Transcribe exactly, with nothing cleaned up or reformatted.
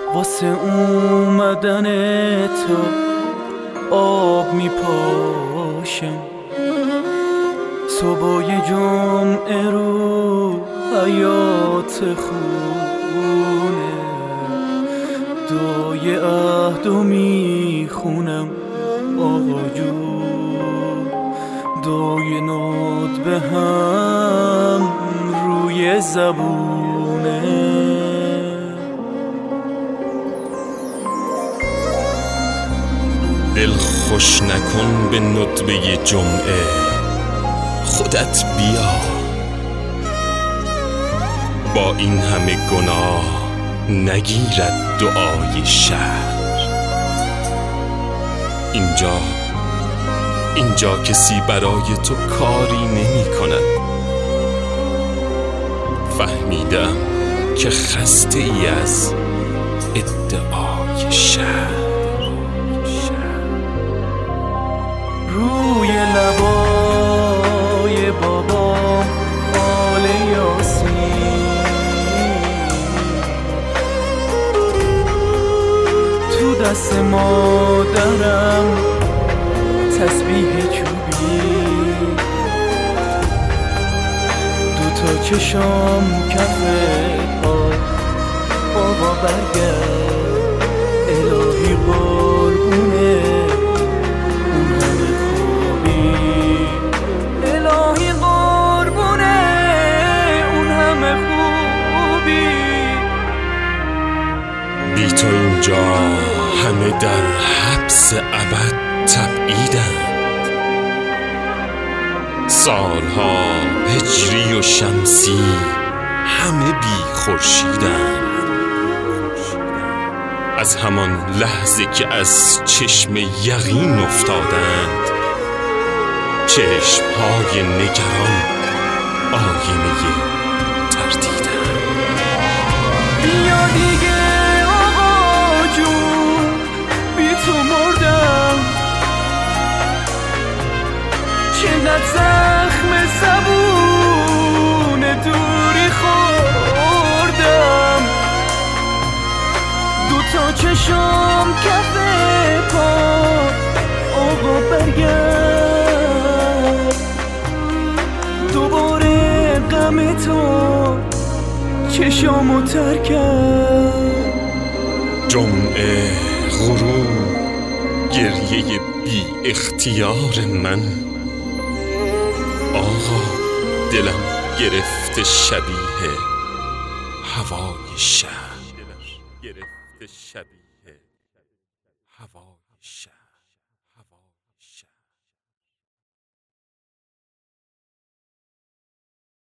واسه اومدن تو آب میپاشم، صبح جمعه رو حیات خونه دعای عهدو میخونم آقا جون، دعای نوت به هم روی زبونه. دل خوش نکن به ندبه جمعه، خودت بیا با این همه گناه نگیرد دعای شهر. اینجا اینجا کسی برای تو کاری نمی کند. فهمیدم که خسته ای از ادعای شهر. روی لبای بابا آل یاسین، تو دست مادرم تسبیح چوبی، دوتا چشام کف پا بابا برگرد الهی قربونه اون همه خوبی، الهی قربونه اون همه خوبی. بی تو اینجا همه در حبس ابد تبعیدند، سالها هجری و شمسی همه بی خورشیدند. از همان لحظه که از چشم یقین افتادند، چشمهای نگران آینه تردیدند. بیا دیگه آقا جون، بی تو مردم، چقدر زخم زبون دوری خوردم، دوتا چشم کف پا آقا برگرد، دوباره غم تو چشامو تر کرد. جمعه غروب گریه بی اختیار من، آقا دلم گرفته شبیه هوای شهر، گرفته شبیه هوای شهر.